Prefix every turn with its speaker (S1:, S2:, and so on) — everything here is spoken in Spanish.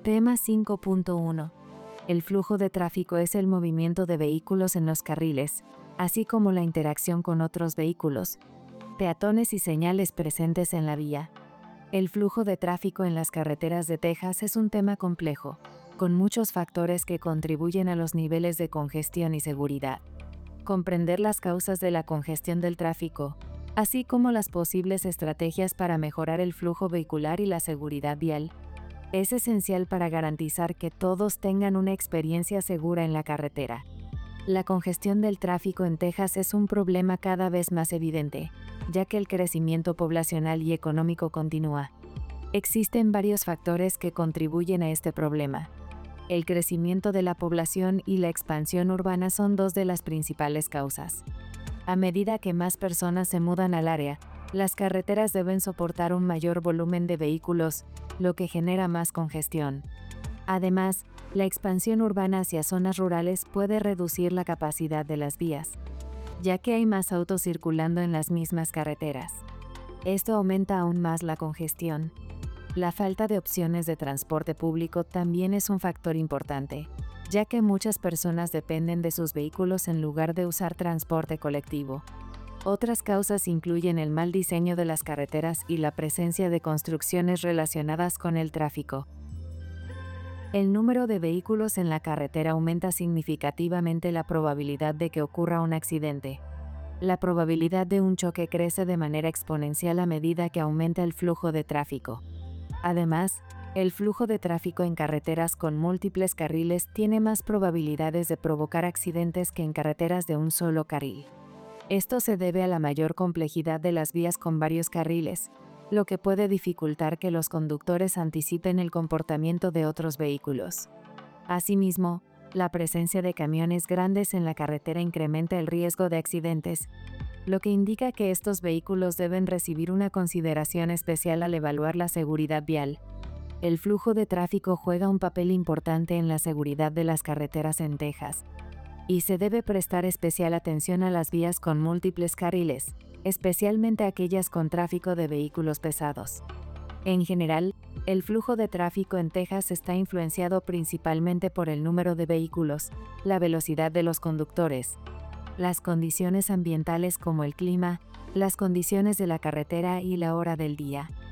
S1: Tema 5.1. El flujo de tráfico es el movimiento de vehículos en los carriles, así como la interacción con otros vehículos, peatones y señales presentes en la vía. El flujo de tráfico en las carreteras de Texas es un tema complejo, con muchos factores que contribuyen a los niveles de congestión y seguridad. Comprender las causas de la congestión del tráfico, así como las posibles estrategias para mejorar el flujo vehicular y la seguridad vial, es esencial para garantizar que todos tengan una experiencia segura en la carretera. La congestión del tráfico en Texas es un problema cada vez más evidente, ya que el crecimiento poblacional y económico continúa. Existen varios factores que contribuyen a este problema. El crecimiento de la población y la expansión urbana son dos de las principales causas. A medida que más personas se mudan al área, las carreteras deben soportar un mayor volumen de vehículos, lo que genera más congestión. Además, la expansión urbana hacia zonas rurales puede reducir la capacidad de las vías, ya que hay más autos circulando en las mismas carreteras. Esto aumenta aún más la congestión. La falta de opciones de transporte público también es un factor importante, ya que muchas personas dependen de sus vehículos en lugar de usar transporte colectivo. Otras causas incluyen el mal diseño de las carreteras y la presencia de construcciones relacionadas con el tráfico. El número de vehículos en la carretera aumenta significativamente la probabilidad de que ocurra un accidente. La probabilidad de un choque crece de manera exponencial a medida que aumenta el flujo de tráfico. Además, el flujo de tráfico en carreteras con múltiples carriles tiene más probabilidades de provocar accidentes que en carreteras de un solo carril. Esto se debe a la mayor complejidad de las vías con varios carriles, lo que puede dificultar que los conductores anticipen el comportamiento de otros vehículos. Asimismo, la presencia de camiones grandes en la carretera incrementa el riesgo de accidentes, lo que indica que estos vehículos deben recibir una consideración especial al evaluar la seguridad vial. El flujo de tráfico juega un papel importante en la seguridad de las carreteras en Texas, y se debe prestar especial atención a las vías con múltiples carriles, especialmente aquellas con tráfico de vehículos pesados. En general, el flujo de tráfico en Texas está influenciado principalmente por el número de vehículos, la velocidad de los conductores, las condiciones ambientales como el clima, las condiciones de la carretera y la hora del día.